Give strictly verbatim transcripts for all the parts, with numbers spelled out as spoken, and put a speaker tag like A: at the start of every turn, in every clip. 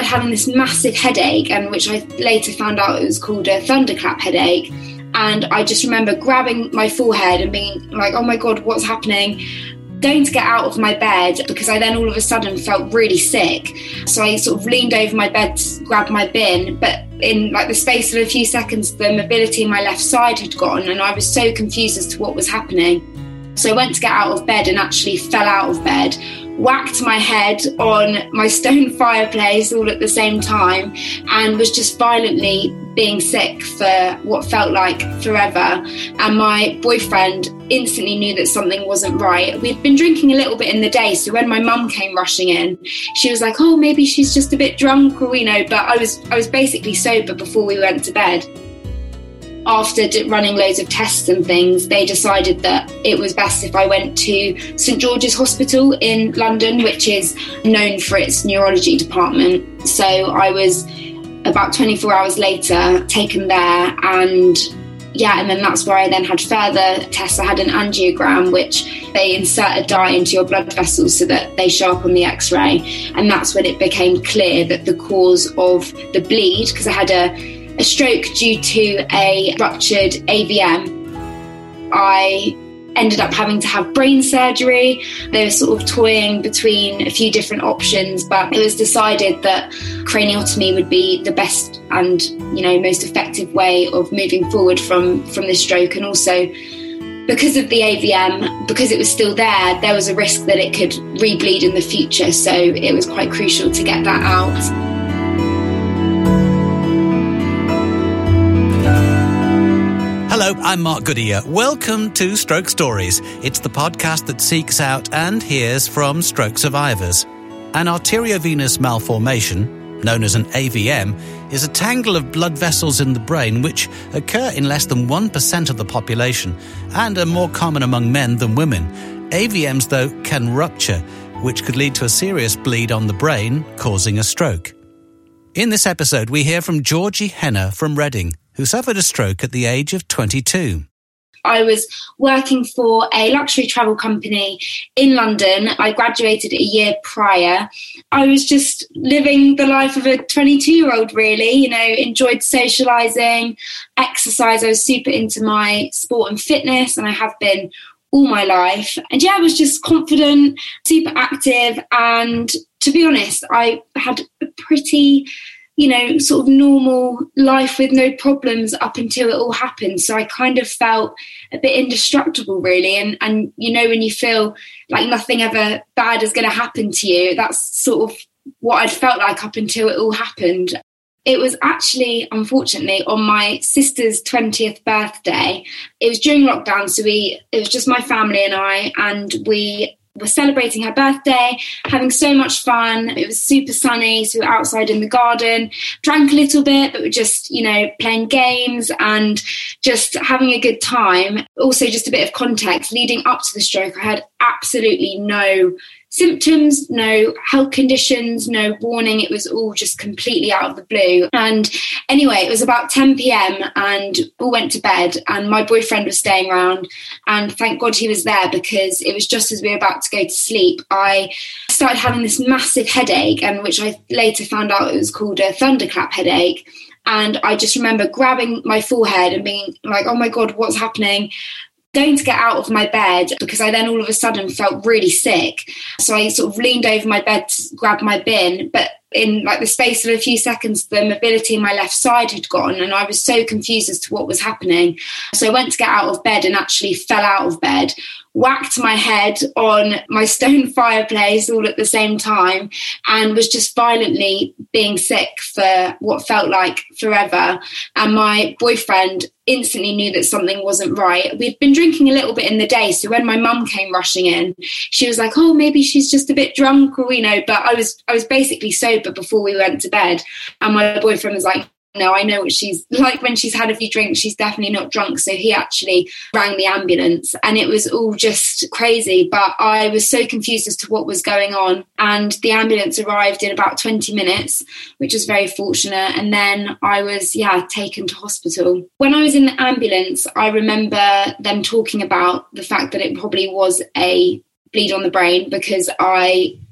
A: having this massive headache, and which I later found out it was called a thunderclap headache. And I just remember grabbing my forehead and being like, oh my God, what's happening? Going to get out of my bed, because I then all of a sudden felt really sick. So I sort of leaned over my bed to grab my bin, but in like the space of a few seconds, the mobility in my left side had gone, and I was so confused as to what was happening. So I went to get out of bed and actually fell out of bed, whacked my head on my stone fireplace all at the same time, and was just violently being sick for what felt like forever. And my boyfriend instantly knew that something wasn't right. We'd been drinking a little bit in the day, so when my mum came rushing in, she was like, oh, maybe she's just a bit drunk, or, you know, but I was I was basically sober before we went to bed. After running loads of tests and things, they decided that it was best if I went to St George's Hospital in London, which is known for its neurology department. So I was about twenty-four hours later taken there, and yeah, and then that's where I then had further tests. I had an angiogram, which they insert a dye into your blood vessels so that they show up on the x-ray, and that's when it became clear that the cause of the bleed, because I had a a stroke due to a ruptured A V M. I ended up having to have brain surgery. They were sort of toying between a few different options, but it was decided that craniotomy would be the best and, you know, most effective way of moving forward from, from this stroke. And also, because of the A V M, because it was still there, there was a risk that it could re-bleed in the future. So it was quite crucial to get that out.
B: Hello, I'm Mark Goodyear. Welcome to Stroke Stories. It's the podcast that seeks out and hears from stroke survivors. An arteriovenous malformation, known as an A V M, is a tangle of blood vessels in the brain which occur in less than one percent of the population and are more common among men than women. A V Ms, though, can rupture, which could lead to a serious bleed on the brain, causing a stroke. In this episode, we hear from Georgie Henner from Reading, who suffered a stroke at the age of twenty-two.
A: I was working for a luxury travel company in London. I graduated a year prior. I was just living the life of a twenty-two-year-old, really, you know, enjoyed socialising, exercise. I was super into my sport and fitness, and I have been all my life. And yeah, I was just confident, super active. And to be honest, I had a pretty, you know, sort of normal life with no problems up until it all happened. So I kind of felt a bit indestructible, really. And, and you know, when you feel like nothing ever bad is going to happen to you, that's sort of what I'd felt like up until it all happened. It was actually, unfortunately, on my sister's twentieth birthday. It was during lockdown, so we it was just my family and I, and we were celebrating her birthday, having so much fun. It was super sunny, so we were outside in the garden, drank a little bit, but we're just, you know, playing games and just having a good time. Also, just a bit of context, leading up to the stroke, I had absolutely no symptoms, no health conditions, no warning. It was all just completely out of the blue. And anyway, it was about ten p.m. and all went to bed, and my boyfriend was staying around, and thank God he was there, because it was just as we were about to go to sleep, I started having this massive headache, and which I later found out it was called a thunderclap headache. And I just remember grabbing my forehead and being like, oh my God, what's happening? Going to get out of my bed, because I then all of a sudden felt really sick. So I sort of leaned over my bed to grab my bin, but in like the space of a few seconds, the mobility in my left side had gone, and I was so confused as to what was happening. So I went to get out of bed and actually fell out of bed, whacked my head on my stone fireplace all at the same time, and was just violently being sick for what felt like forever. And my boyfriend instantly knew that something wasn't right. We'd been drinking a little bit in the day, so when my mum came rushing in, she was like, oh, maybe she's just a bit drunk, or, you know, but I was I was basically sober before we went to bed. And my boyfriend was like, no, I know what she's like when she's had a few drinks. She's definitely not drunk. So he actually rang the ambulance, and it was all just crazy. But I was so confused as to what was going on. And the ambulance arrived in about twenty minutes, which was very fortunate. And then I was, yeah, taken to hospital. When I was in the ambulance, I remember them talking about the fact that it probably was a bleed on the brain, because I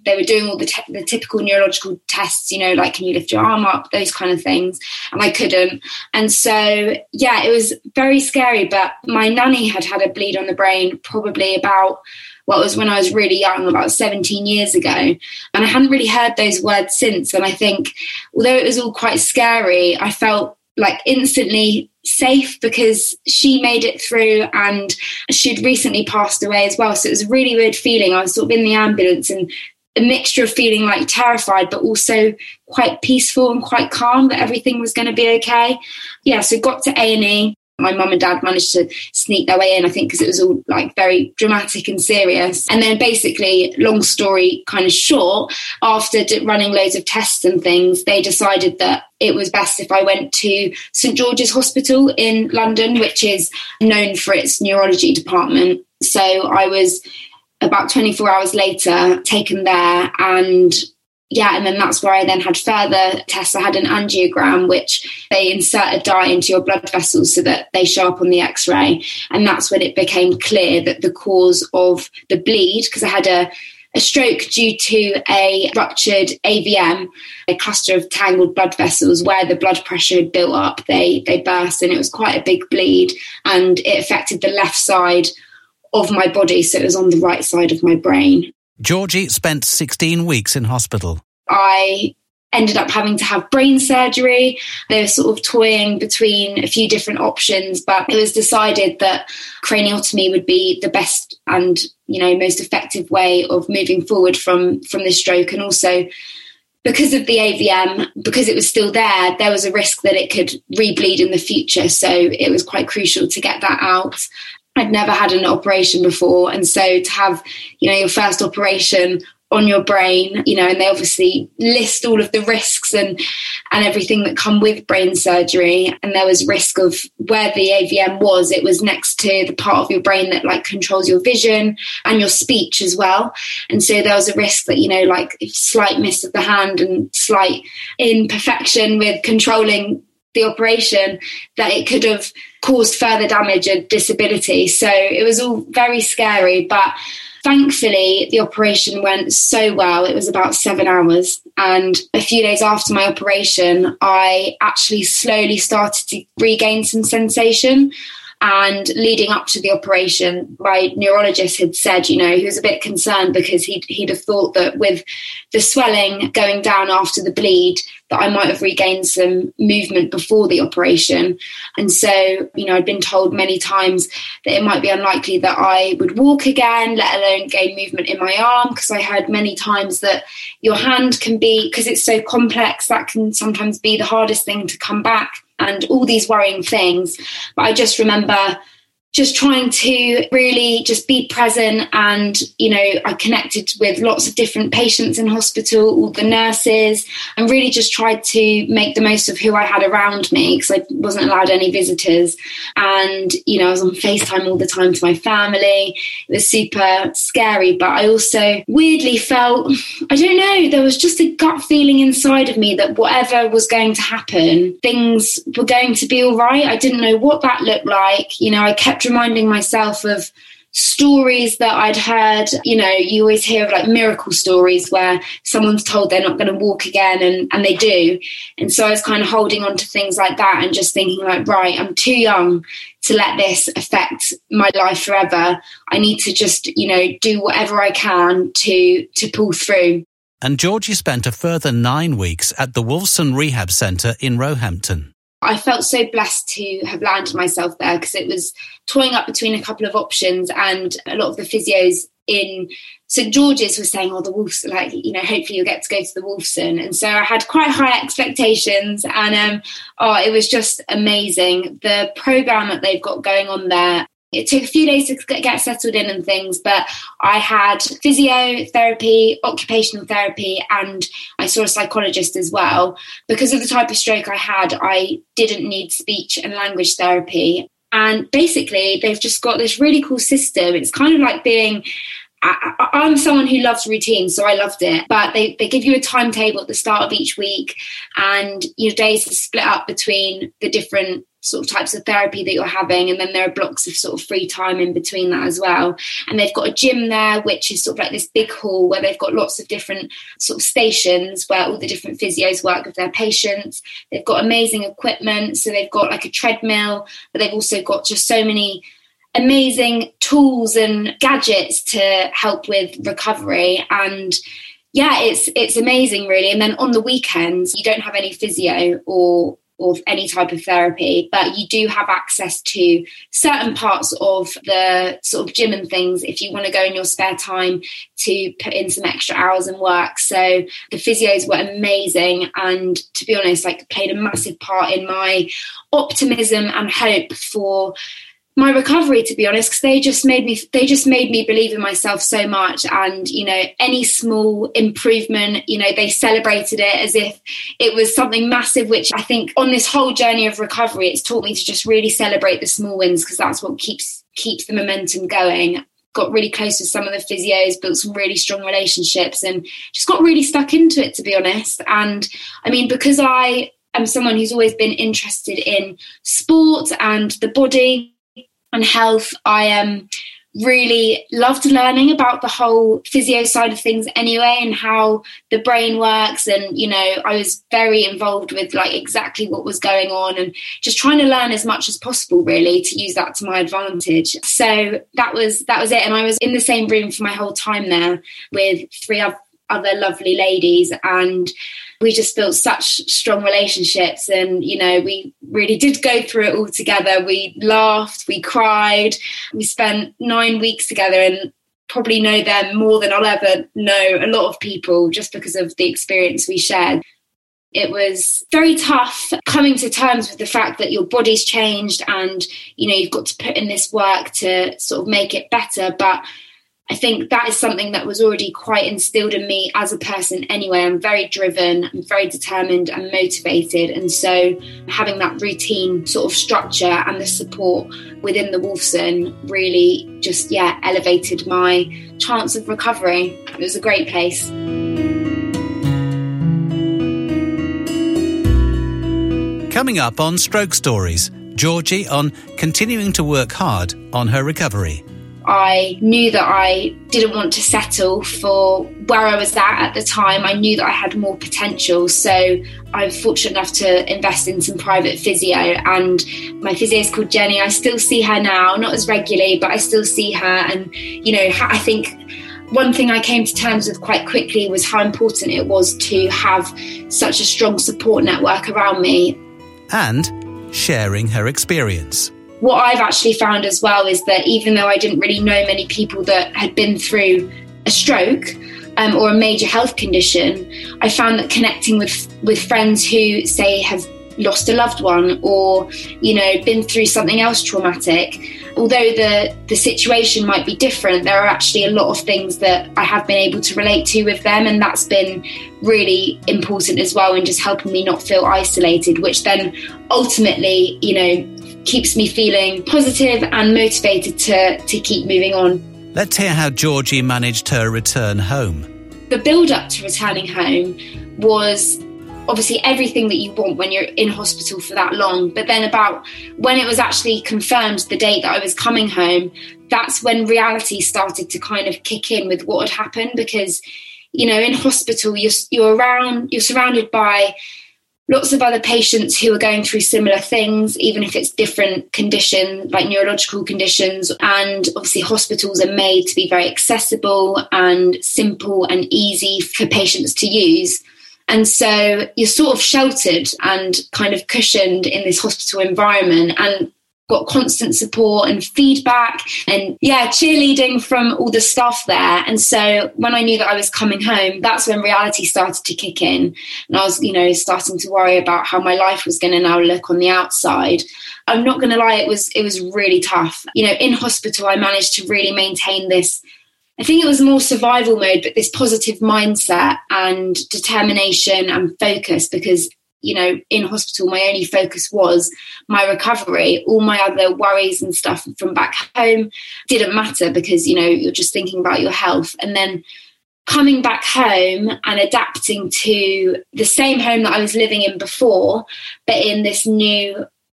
A: they were doing all the, te- the typical neurological tests, you know, like, can you lift your arm up, those kind of things. And I couldn't. And so, yeah, it was very scary. But my nanny had had a bleed on the brain probably about, well, it was when I was really young, about seventeen years ago. And I hadn't really heard those words since. And I think, although it was all quite scary, I felt like instantly safe because she made it through and she'd recently passed away as well. So it was a really weird feeling. I was sort of in the ambulance and a mixture of feeling like terrified, but also quite peaceful and quite calm that everything was going to be okay. Yeah, so got to A and E. My mum and dad managed to sneak their way in, I think, because it was all like very dramatic and serious. And then basically, long story kind of short, after running loads of tests and things, they decided that it was best if I went to St George's Hospital in London, which is known for its neurology department. So I was about twenty-four hours later taken there, and yeah, and then that's where I then had further tests. I had an angiogram, which they insert a dye into your blood vessels so that they show up on the x-ray. And that's when it became clear that the cause of the bleed, because I had a, a stroke due to a ruptured A V M, a cluster of tangled blood vessels where the blood pressure had built up. They, they burst and it was quite a big bleed, and it affected the left side of my body. So it was on the right side of my brain.
B: Georgie spent sixteen weeks in hospital.
A: I ended up having to have brain surgery. They were sort of toying between a few different options, but it was decided that craniotomy would be the best and, you know, most effective way of moving forward from, from this stroke. And also, because of the A V M, because it was still there, there was a risk that it could re-bleed in the future. So it was quite crucial to get that out. I'd never had an operation before. And so to have, you know, your first operation on your brain, you know, and they obviously list all of the risks and, and everything that come with brain surgery. And there was risk of where the A V M was, it was next to the part of your brain that like controls your vision and your speech as well. And so there was a risk that, you know, like slight miss of the hand and slight imperfection with controlling the operation, that it could have caused further damage and disability. So it was all very scary, but thankfully the operation went so well. It was about seven hours. And a few days after my operation, I actually slowly started to regain some sensation. And leading up to the operation, my neurologist had said, you know, he was a bit concerned because he'd, he'd have thought that with the swelling going down after the bleed, that I might have regained some movement before the operation. And so, you know, I'd been told many times that it might be unlikely that I would walk again, let alone gain movement in my arm, because I heard many times that your hand can be, because it's so complex, that can sometimes be the hardest thing to come back. And all these worrying things. But I just remember just trying to really just be present. And, you know, I connected with lots of different patients in hospital, all the nurses, and really just tried to make the most of who I had around me, because I wasn't allowed any visitors. And, you know, I was on FaceTime all the time to my family. It was super scary, but I also weirdly felt, I don't know, there was just a gut feeling inside of me that whatever was going to happen, things were going to be all right. I didn't know what that looked like. You know, I kept reminding myself of stories that I'd heard. You know, you always hear of like miracle stories where someone's told they're not going to walk again, and, and they do. And so I was kind of holding on to things like that and just thinking like, right, I'm too young to let this affect my life forever. I need to just, you know, do whatever I can to to pull through.
B: And Georgie spent a further nine weeks at the Wolfson Rehab Centre in Roehampton.
A: I felt so blessed to have landed myself there, because it was toying up between a couple of options, and a lot of the physios in St George's were saying, oh, the Wolfson, like, you know, hopefully you'll get to go to the Wolfson. And so I had quite high expectations, and um, oh, it was just amazing. The programme that they've got going on there, it took a few days to get settled in and things, but I had physiotherapy, occupational therapy, and I saw a psychologist as well. Because of the type of stroke I had, I didn't need speech and language therapy. And basically, they've just got this really cool system. It's kind of like being... I, I'm someone who loves routine, so I loved it. But they, they give you a timetable at the start of each week, and your days are split up between the different sort of types of therapy that you're having, and then there are blocks of sort of free time in between that as well. And they've got a gym there, which is sort of like this big hall where they've got lots of different sort of stations where all the different physios work with their patients. They've got amazing equipment, so they've got like a treadmill, but they've also got just so many amazing tools and gadgets to help with recovery. And yeah, it's it's amazing really. And then on the weekends you don't have any physio or or any type of therapy, but you do have access to certain parts of the sort of gym and things if you want to go in your spare time to put in some extra hours and work. So the physios were amazing, and to be honest, like played a massive part in my optimism and hope for my recovery, to be honest, because they just made me they just made me believe in myself so much. And you know, any small improvement, you know, they celebrated it as if it was something massive, which I think on this whole journey of recovery, it's taught me to just really celebrate the small wins, because that's what keeps keeps the momentum going. Got really close with some of the physios, built some really strong relationships, and just got really stuck into it, to be honest. And I mean, because I am someone who's always been interested in sport and the body and health, I um, really loved learning about the whole physio side of things anyway, and how the brain works. And, you know, I was very involved with like exactly what was going on and just trying to learn as much as possible, really, to use that to my advantage. So that was that was it. And I was in the same room for my whole time there with three other lovely ladies, and we just built such strong relationships. And, you know, we really did go through it all together. We laughed, we cried, we spent nine weeks together, and probably know them more than I'll ever know a lot of people just because of the experience we shared. It was very tough coming to terms with the fact that your body's changed and, you know, you've got to put in this work to sort of make it better. But I think that is something that was already quite instilled in me as a person anyway. I'm very driven, I'm very determined and motivated. And so having that routine sort of structure and the support within the Wolfson really just, yeah, elevated my chance of recovery. It was a great place.
B: Coming up on Stroke Stories, Georgie on continuing to work hard on her recovery.
A: I knew that I didn't want to settle for where I was at at the time. I knew that I had more potential. So I was fortunate enough to invest in some private physio, and my physio is called Jenny. I still see her now, not as regularly, but I still see her. And, you know, I think one thing I came to terms with quite quickly was how important it was to have such a strong support network around me.
B: And sharing her experience.
A: What I've actually found as well is that even though I didn't really know many people that had been through a stroke um, or a major health condition, I found that connecting with, with friends who, say, have lost a loved one or, you know, been through something else traumatic, although the, the situation might be different, there are actually a lot of things that I have been able to relate to with them. And that's been really important as well in just helping me not feel isolated, which then ultimately, you know, keeps me feeling positive and motivated to, to keep moving on.
B: Let's hear how Georgie managed her return home.
A: The build-up to returning home was obviously everything that you want when you're in hospital for that long. But then about when it was actually confirmed the date that I was coming home, that's when reality started to kind of kick in with what had happened. Because, you know, in hospital, you're, you're around, you're surrounded by lots of other patients who are going through similar things, even if it's different conditions, like neurological conditions. And obviously hospitals are made to be very accessible and simple and easy for patients to use. And so you're sort of sheltered and kind of cushioned in this hospital environment and got constant support and feedback and, yeah, cheerleading from all the staff there. And so when I knew that I was coming home, that's when reality started to kick in. And I was, you know, starting to worry about how my life was going to now look on the outside. I'm not going to lie, it was it was really tough. You know, in hospital, I managed to really maintain this, I think it was more survival mode, but this positive mindset and determination and focus, because, you know, in hospital, my only focus was my recovery. All my other worries and stuff from back home didn't matter because, you know, you're just thinking about your health. And then coming back home and adapting to the same home that I was living in before, but in this new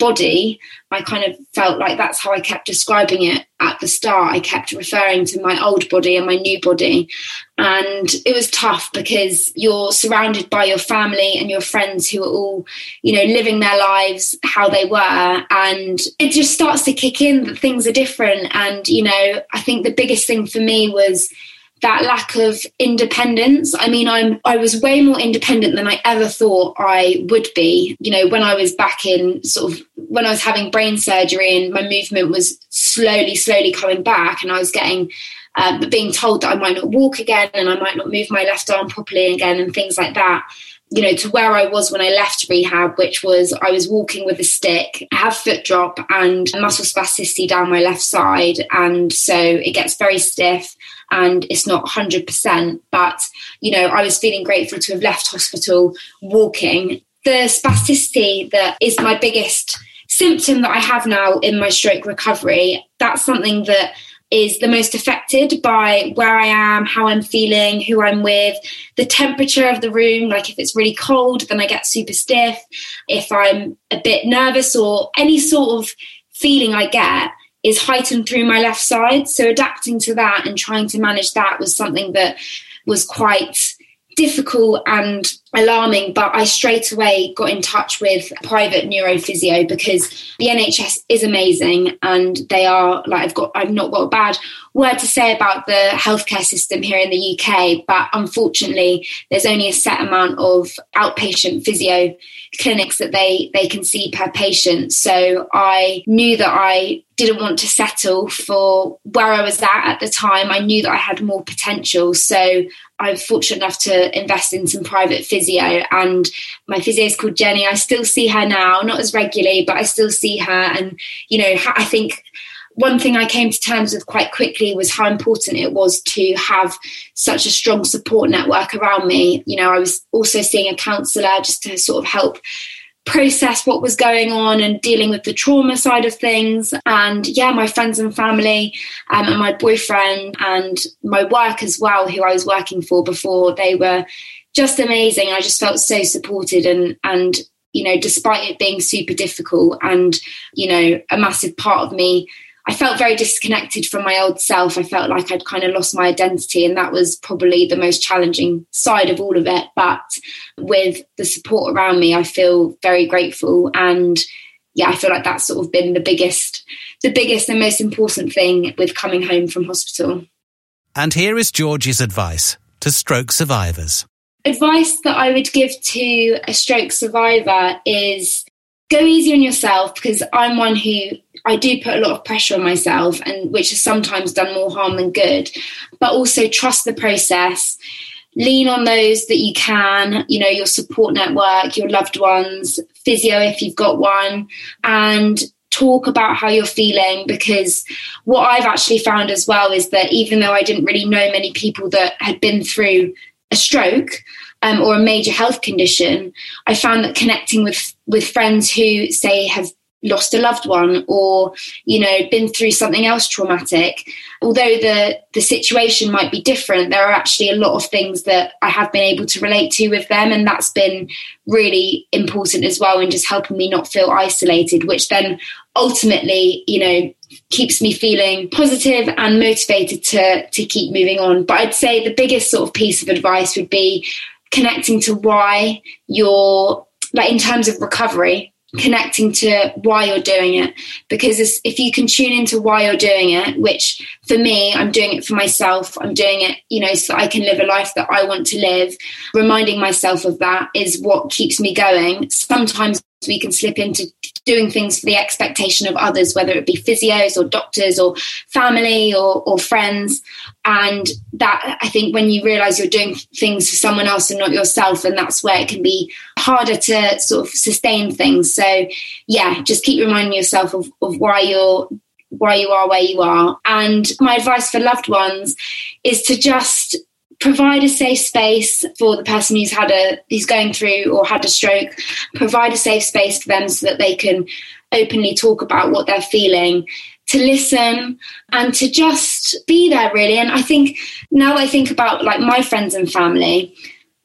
A: body, I kind of felt like that's how I kept describing it at the start. I kept referring to my old body and my new body. And it was tough because you're surrounded by your family and your friends who are all, you know, living their lives how they were. And it just starts to kick in that things are different. And, you know, I think the biggest thing for me was that lack of independence. I mean, I'm I was way more independent than I ever thought I would be. You know, when I was back in sort of when I was having brain surgery and my movement was slowly, slowly coming back, and I was getting uh, being told that I might not walk again and I might not move my left arm properly again and things like that. You know, to where I was when I left rehab, which was I was walking with a stick, I have foot drop and muscle spasticity down my left side. And so it gets very stiff and it's not one hundred percent. But, you know, I was feeling grateful to have left hospital walking. The spasticity that is my biggest symptom that I have now in my stroke recovery, that's something that is the most affected by where I am, how I'm feeling, who I'm with, the temperature of the room. Like if it's really cold, then I get super stiff. If I'm a bit nervous or any sort of feeling I get is heightened through my left side. So adapting to that and trying to manage that was something that was quite difficult and alarming, but I straight away got in touch with private neurophysio because the N H S is amazing and they are like I've got I've not got a bad word to say about the healthcare system here in the U K, but unfortunately there's only a set amount of outpatient physio clinics that they they can see per patient. So I knew that I didn't want to settle for where I was at at the time. I knew that I had more potential, so I was fortunate enough to invest in some private physio, and my physio is called Jenny. I still see her now, not as regularly, but I still see her. And, you know, I think one thing I came to terms with quite quickly was how important it was to have such a strong support network around me. You know, I was also seeing a counsellor just to sort of help process what was going on and dealing with the trauma side of things. And yeah, my friends and family um, and my boyfriend and my work as well, who I was working for before, they were just amazing. I just felt so supported and, and, you know, despite it being super difficult and, you know, a massive part of me, I felt very disconnected from my old self. I felt like I'd kind of lost my identity, and that was probably the most challenging side of all of it. But with the support around me, I feel very grateful. And yeah, I feel like that's sort of been the biggest, the biggest and most important thing with coming home from hospital.
B: And here is Georgie's advice to stroke survivors.
A: Advice that I would give to a stroke survivor is go easy on yourself, because I'm one who I do put a lot of pressure on myself, and which has sometimes done more harm than good, but also trust the process. Lean on those that you can, you know, your support network, your loved ones, physio if you've got one, and talk about how you're feeling, because what I've actually found as well is that even though I didn't really know many people that had been through a stroke, Um, or a major health condition, I found that connecting with, with friends who, say, have lost a loved one or, you know, been through something else traumatic, although the, the situation might be different, there are actually a lot of things that I have been able to relate to with them. And that's been really important as well in just helping me not feel isolated, which then ultimately, you know, keeps me feeling positive and motivated to, to keep moving on. But I'd say the biggest sort of piece of advice would be connecting to why you're, like in terms of recovery, connecting to why you're doing it. Because if you can tune into why you're doing it, which for me, I'm doing it for myself, I'm doing it, you know, so that I can live a life that I want to live, reminding myself of that is what keeps me going. Sometimes we can slip into doing things for the expectation of others, whether it be physios or doctors or family or, or friends. And that, I think, when you realise you're doing things for someone else and not yourself, and that's where it can be harder to sort of sustain things. So yeah, just keep reminding yourself of, of why you're why you are where you are. And my advice for loved ones is to just provide a safe space for the person who's had a who's going through or had a stroke. Provide a safe space for them so that they can openly talk about what they're feeling, to listen and to just be there, really. And I think now I think about like my friends and family,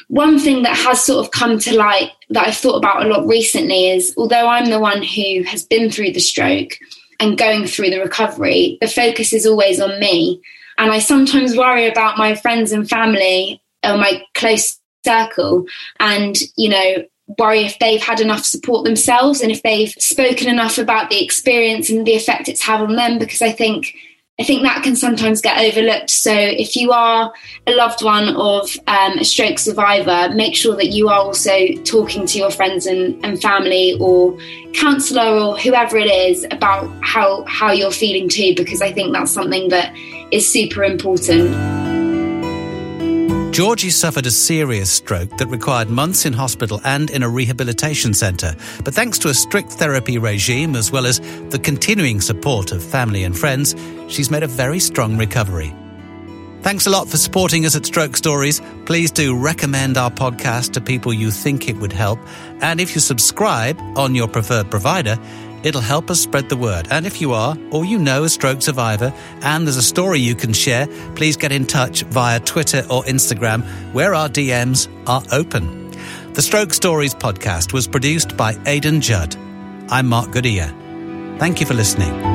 A: one thing that has sort of come to light that I've thought about a lot recently is, although I'm the one who has been through the stroke and going through the recovery, the focus is always on me. And I sometimes worry about my friends and family or my close circle and, you know, worry if they've had enough support themselves and if they've spoken enough about the experience and the effect it's had on them, because I think I think that can sometimes get overlooked. So if you are a loved one of um, a stroke survivor, make sure that you are also talking to your friends and, and family or counsellor or whoever it is about how, how you're feeling too, because I think that's something that is super important.
B: Georgie suffered a serious stroke that required months in hospital and in a rehabilitation centre. But thanks to a strict therapy regime, as well as the continuing support of family and friends, she's made a very strong recovery. Thanks a lot for supporting us at Stroke Stories. Please do recommend our podcast to people you think it would help. And if you subscribe on your preferred provider, it'll help us spread the word. And if you are, or you know a stroke survivor, and there's a story you can share, please get in touch via Twitter or Instagram, where our D Ms are open. The Stroke Stories podcast was produced by Aidan Judd. I'm Mark Goodyear. Thank you for listening.